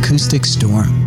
Acoustic Storm.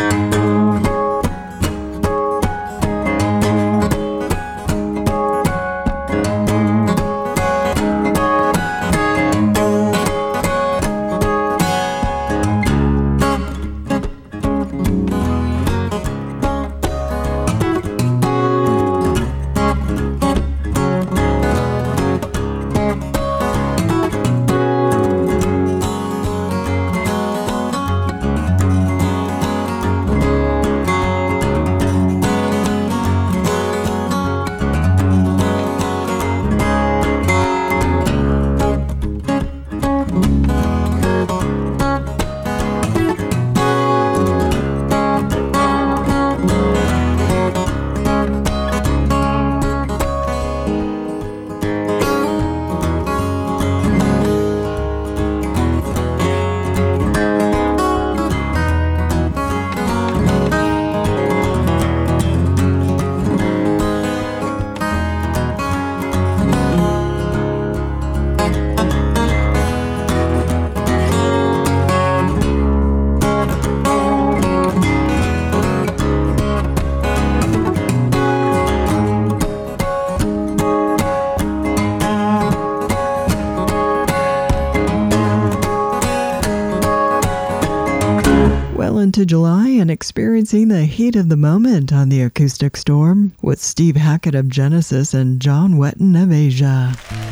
Into July and experiencing the heat of the moment on the Acoustic Storm with Steve Hackett of Genesis and John Wetton of Asia.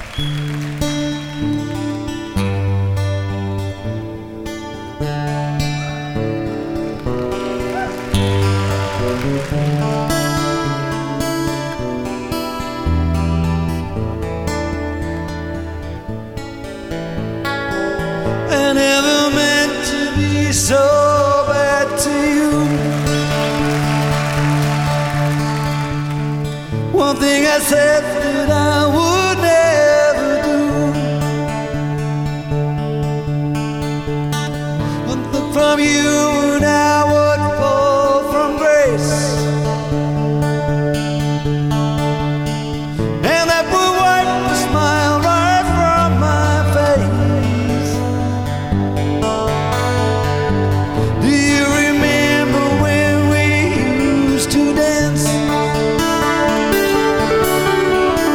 I never meant to be so to you. One thing I said that I would never do. One look from you and I would fall from grace, and that would wipe the smile right from my face. Do you remember when we used to dance?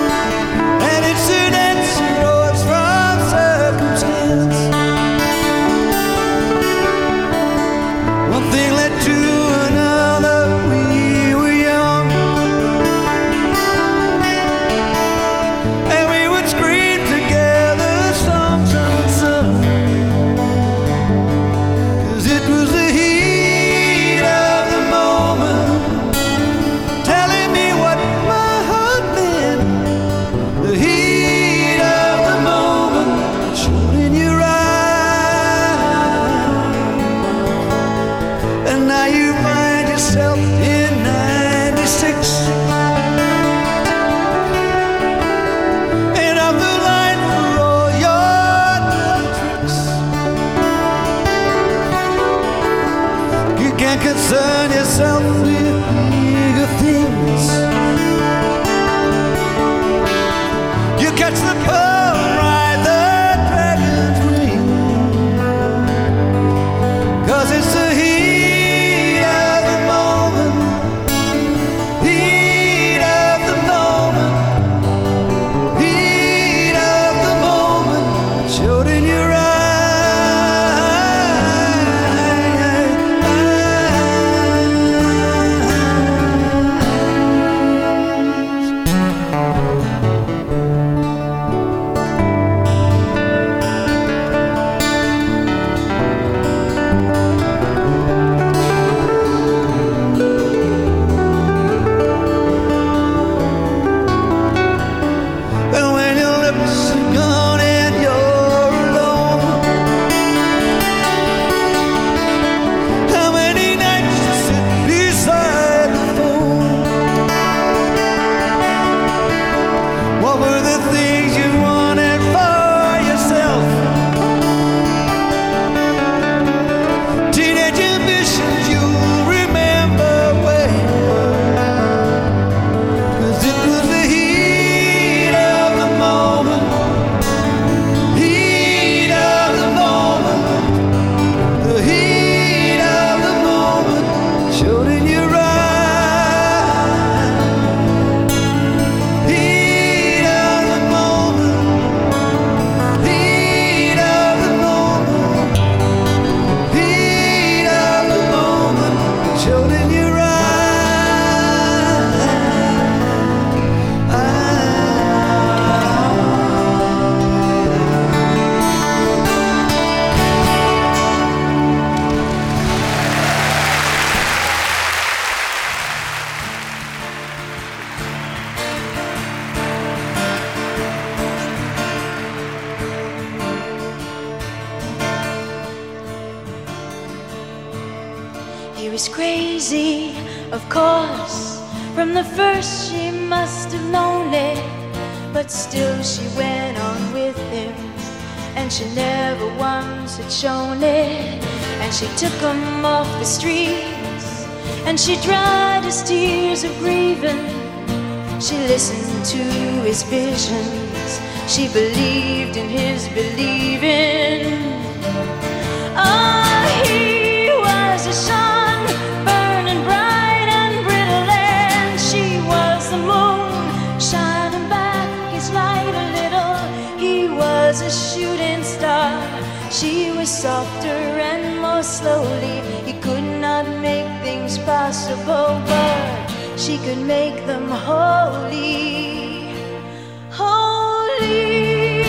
was crazy, of course. From the first she must have known it, but still she went on with him, and she never once had shown it. And she took him off the streets, and she dried his tears of grieving. She listened to his visions, she believed in his believing. Oh, he was a sun, burning bright and brittle, and she was the moon, shining back his light a little. He was a shooting star, she was softer and more slowly. He could not make things possible, but she could make them holy, holy.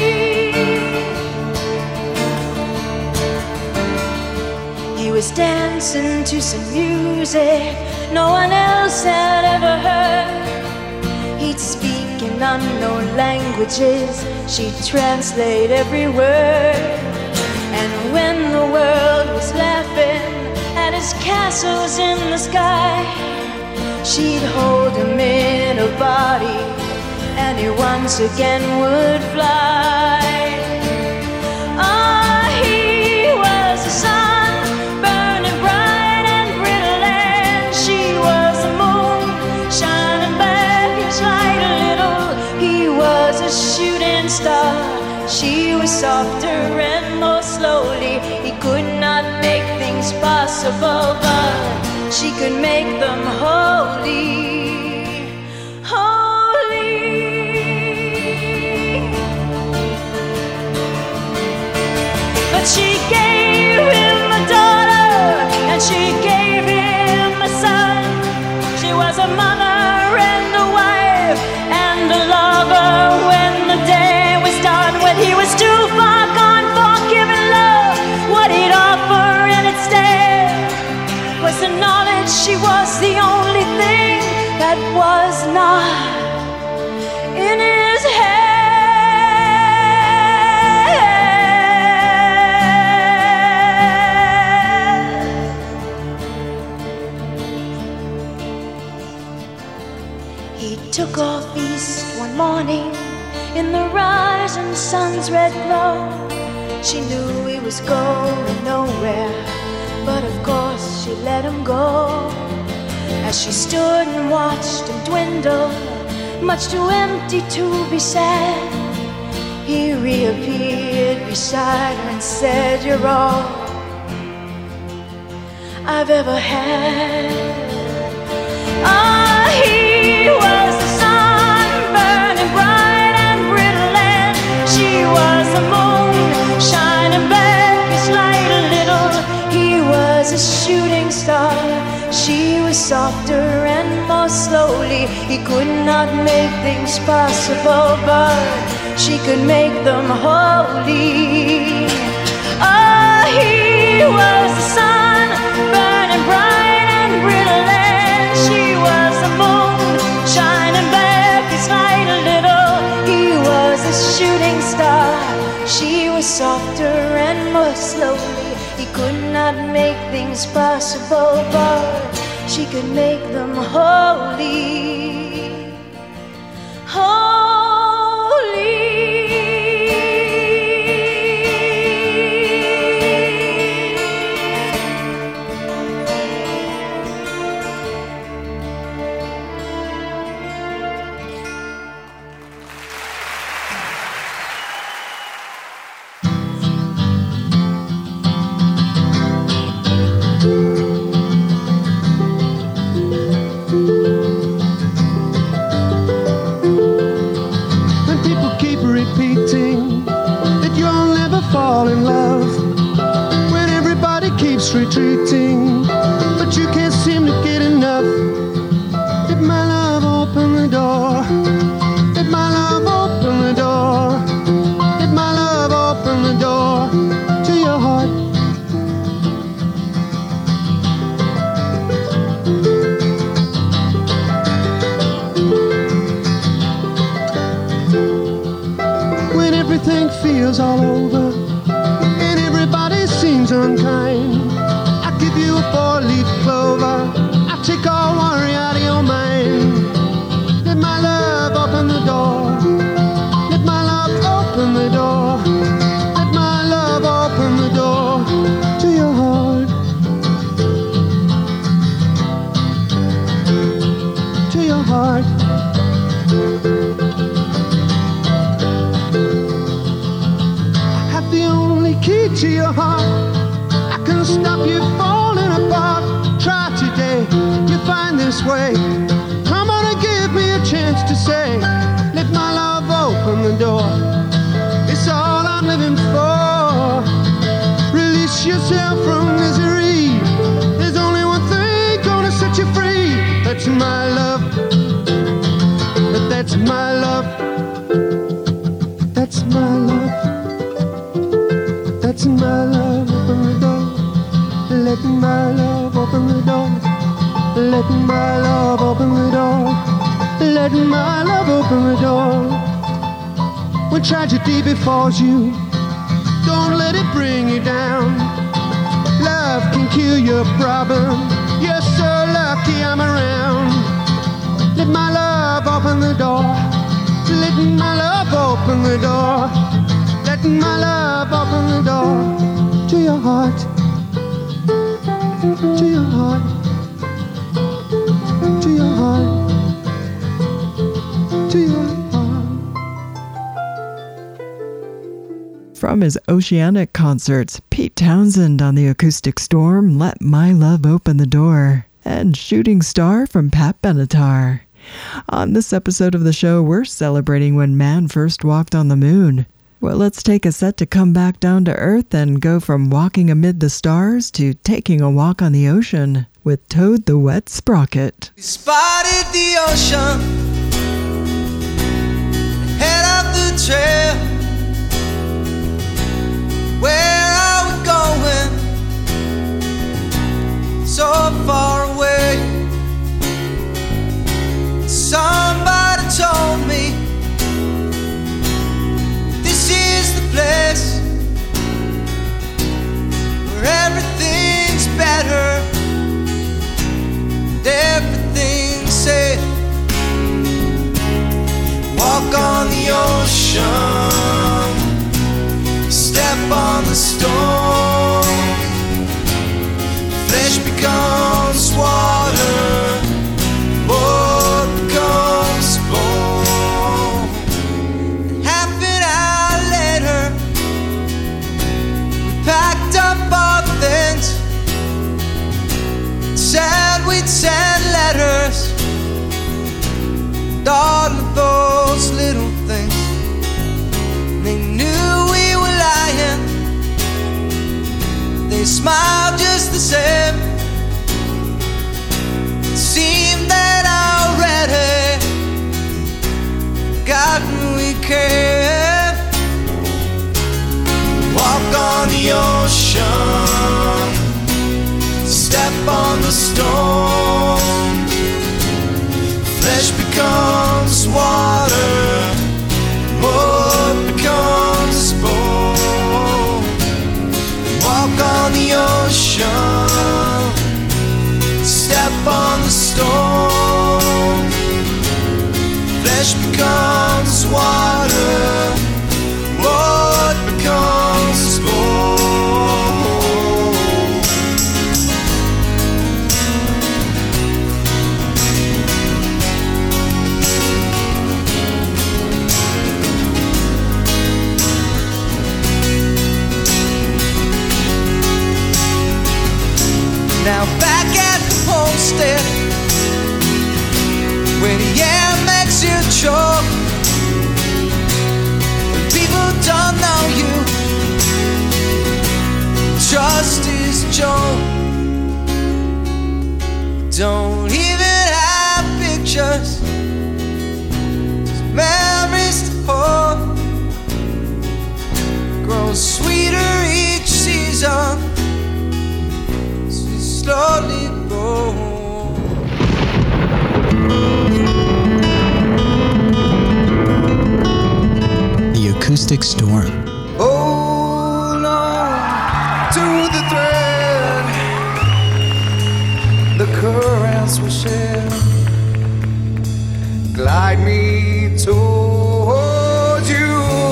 He was dancing to some music no one else had ever heard. He'd speak in unknown languages, she'd translate every word. And when the world was laughing at his castles in the sky, she'd hold him in her body, and he once again would fly. Ah, he was the sun, burning bright and brittle, and she was the moon, shining back his light a little. He was a shooting star, she was softer and more slowly. He could not make things possible, but she could make them holy, holy. But she gave him a daughter, and she gave him a son. She was a mother and a wife and a lover when the day was done. When he was too far gone for giving love, what he'd offer in its stead was the knowledge she was the only thing that was not in his head. He took off east one morning in the rising sun's red glow. She knew he was going nowhere, but of course she let him go. As she stood and watched him dwindle, much too empty to be sad, he reappeared beside her and said, "You're all I've ever had." Ah, he was the sun, burning bright and brittle, and she was the moon, shining back his light a little. He was a shooting star, she was softer and more slowly. He could not make things possible, but she could make them holy. Oh, he was the sun, burning bright and brittle, and she was the moon, shining back his light a little. He was a shooting star, she was softer and more slowly. He could not make things possible, but she could make them holy, holy. Fall in love when everybody keeps retreating, but you can't seem to get enough. Did my love open the door? Did my love open the door? Did my love open the door to your heart? When everything feels all over, unkind, I give key to your heart. I can stop you falling apart. Try today, you find this way. Come on and give me a chance to say, let my love open the door. It's all I'm living for. Release yourself from misery. There's only one thing gonna set you free. That's my love. That's my love. That's my love. That's my love. Open the door. Let my love open the door. Let my love open the door. Let my love open the door. When tragedy befalls you, don't let it bring you down. Love can kill your problem. You're so lucky I'm around. Let my love open the door. Let my love open the door. Let my love open the door to your heart. To your heart. To your heart. To your heart. From his Oceanic concerts, Pete Townsend on the Acoustic Storm, Let My Love Open the Door, and Shooting Star from Pat Benatar. On this episode of the show, we're celebrating when man first walked on the moon. Well, let's take a set to come back down to Earth and go from walking amid the stars to taking a walk on the ocean with Toad the Wet Sprocket. We spotted the ocean, head up the trail. Where are we going? So far away. Somebody told me this is the place where everything's better and everything's safe. Walk on the ocean, step on the storm. Flesh becomes water, more becomes bone. And half an hour later, we packed up our things, said we'd send letters, and all of those little things. They knew we were lying. They smiled just the same. It seemed that already forgotten we cared. Walk on the ocean, step on the storm. Flesh becomes water, more becomes bone. Walk on the ocean, step on the storm. Flesh becomes water, what becomes bone. Now back at the homestead, where the air makes you choke, when people don't know you, trust is a joke. Don't even have pictures, just memories to hold. Grows sweeter each season, slowly grow. The Acoustic Storm. Hold on to the thread, the currents will share. Glide me towards you.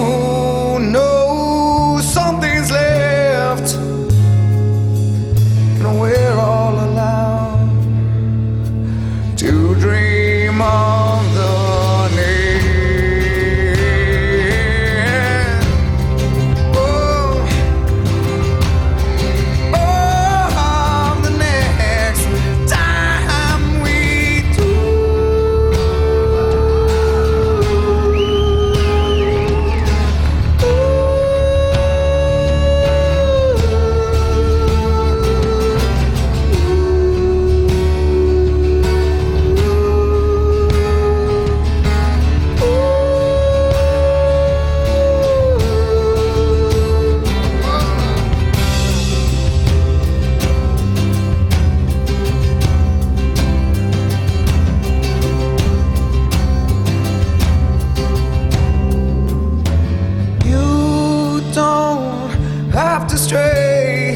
Know something's left, and we're all allowed to dream of the near. Oh, stray,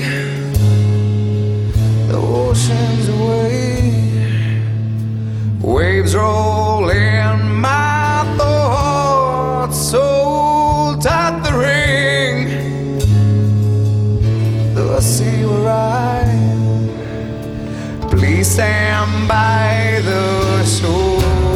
the ocean's away, waves roll in my thoughts, so tight the ring, the sea will rise, please stand by the shore.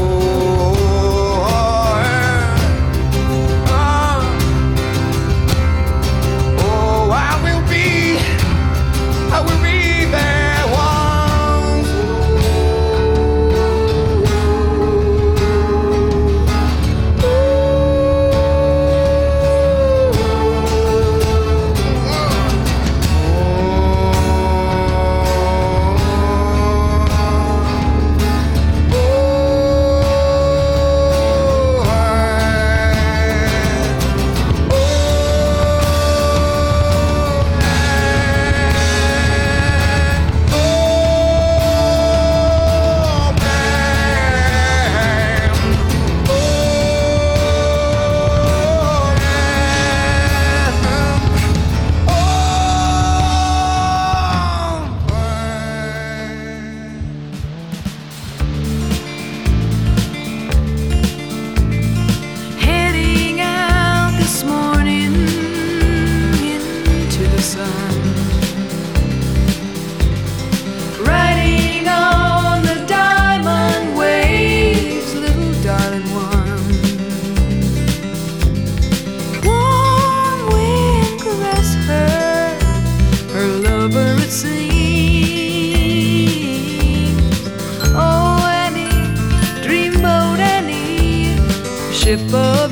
Ship of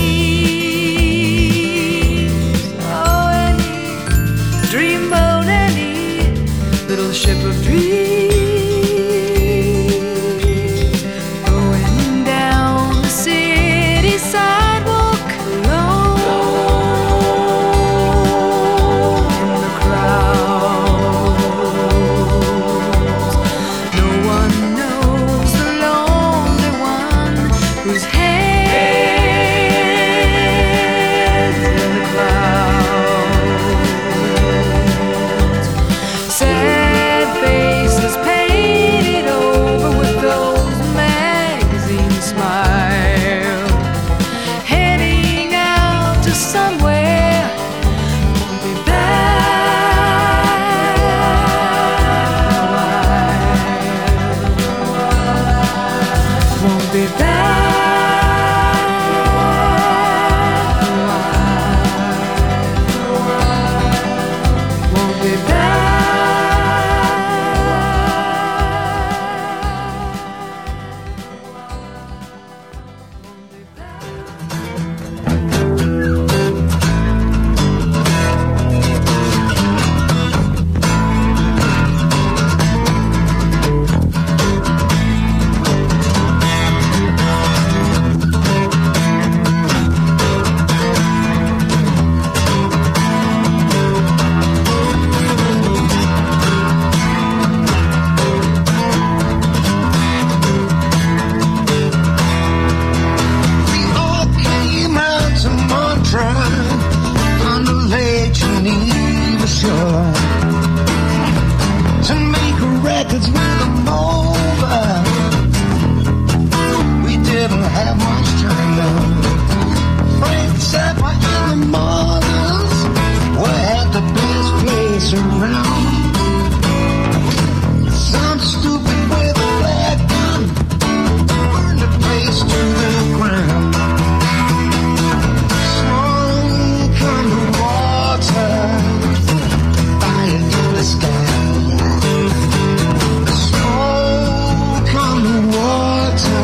dreams, oh Annie, dreamboat Annie, little ship of dreams, going down the city sidewalk alone in the crowds. No one knows the lonely one whose head to make records with a mover. We didn't have much time though. Frank Zappa and the Mothers were at the best place around. Some stupid with a flat gun burned the place to the ground. Smoke on the water, fire in the sky. Smoke on the water.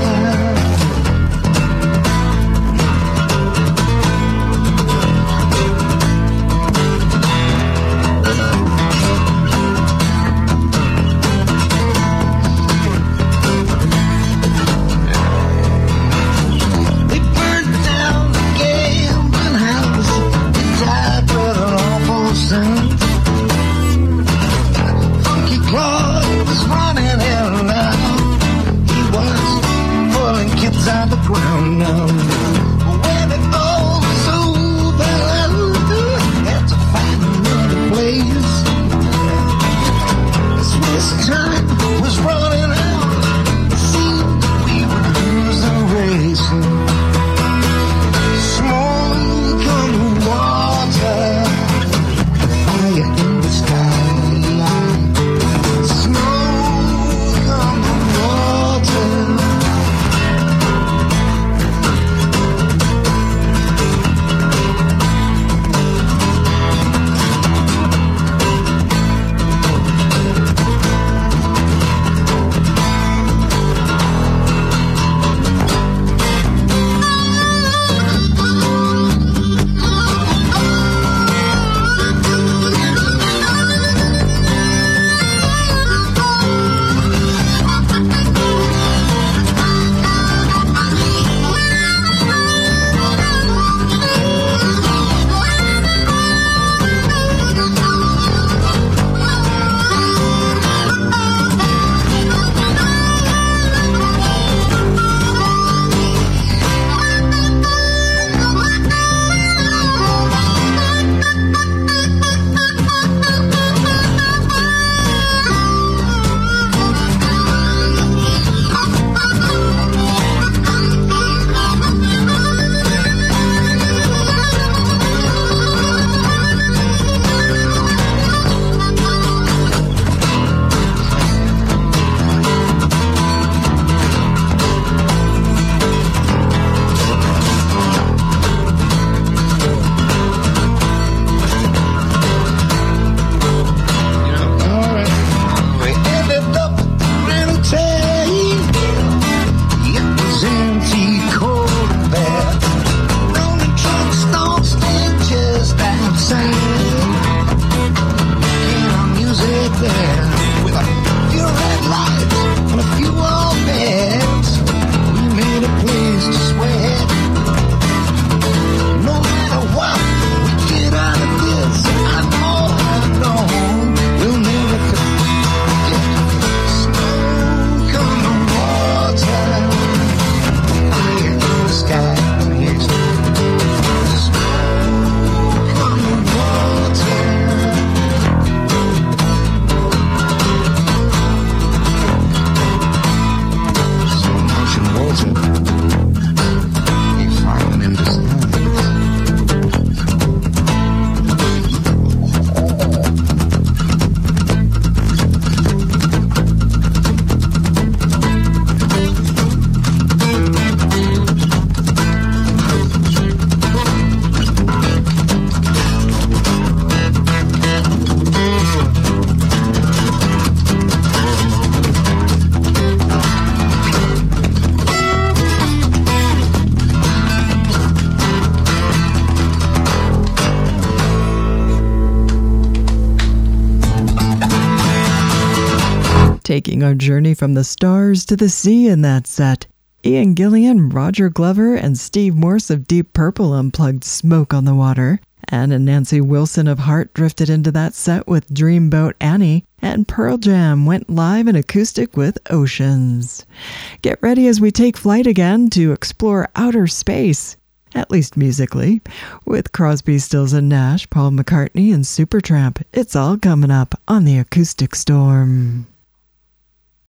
taking our journey from the stars to the sea in that set. Ian Gillan, Roger Glover, and Steve Morse of Deep Purple unplugged Smoke on the Water. Anne and Nancy Wilson of Heart drifted into that set with Dreamboat Annie, and Pearl Jam went live in acoustic with Oceans. Get ready as we take flight again to explore outer space, at least musically, with Crosby, Stills and Nash, Paul McCartney, and Supertramp. It's all coming up on the Acoustic Storm.